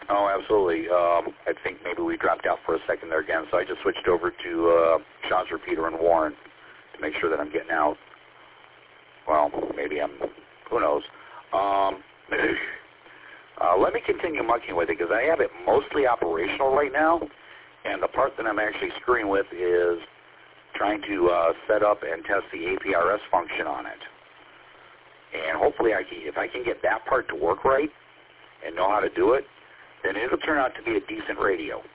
Oh, absolutely. I think maybe we dropped out for a second there again, so I just switched over to Sean's repeater and Warren to make sure that I'm getting out. Well, maybe I'm, who knows. Let me continue monkeying with it because I have it mostly operational right now, and the part that I'm actually screwing with is trying to set up and test the APRS function on it. And hopefully, if I can get that part to work right and know how to do it, then it'll turn out to be a decent radio.